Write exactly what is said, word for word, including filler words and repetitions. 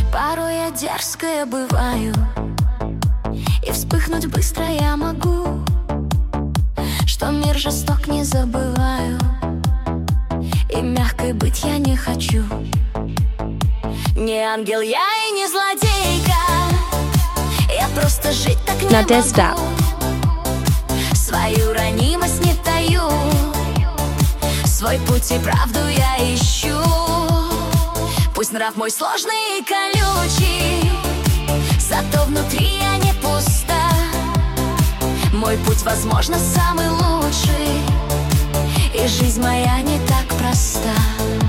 Порой я дерзкая бываю, и вспыхнуть быстро я могу. Что мир жесток, не забываю, и мягкой быть я не хочу. Не ангел я и не злодейка, я просто жить так не Надежда. могу. Свою ранимость не таю, свой путь и правду я ищу. Пусть нрав мой сложный и колючий, зато внутри я не пуста. Мой путь, возможно, самый лучший, и жизнь моя не так проста.